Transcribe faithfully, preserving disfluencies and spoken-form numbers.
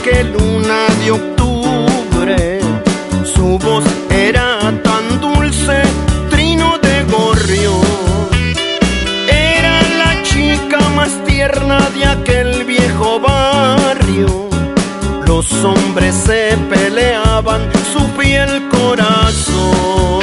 que luna de octubre, su voz era tan dulce, trino de gorrión. Era la chica más tierna de aquel viejo barrio. Los hombres se peleaban su fiel corazón.